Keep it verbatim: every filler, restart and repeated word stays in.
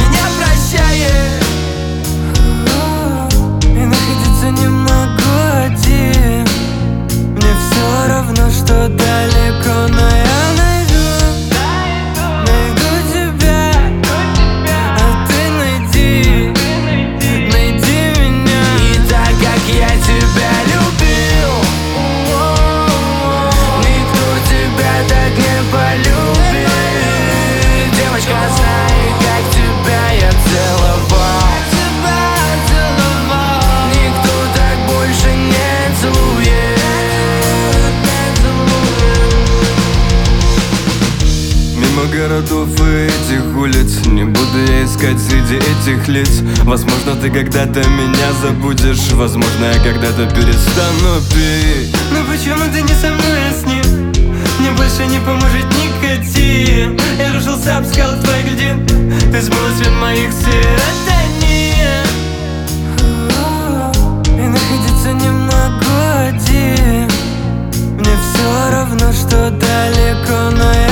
меня прощает. И находиться не могу один. Мне все равно, что далеко, но я найду, найду тебя, а ты найди, найди меня. И так как я тебя любил, никто тебя так не полюбит. Девочка, знай, как тебя я целовал, никто так больше не целует. Мимо городов и этих улиц не буду я искать среди этих лиц. Возможно, ты когда-то меня забудешь, возможно, я когда-то перестану пить. Но почему ты не со мной, а с ним? Мне больше не поможет никотин. Я рушился об скалы твоих глядин. Ты смыла свет моих серотонин. И находиться не могу один. Мне все равно, что далеко, но я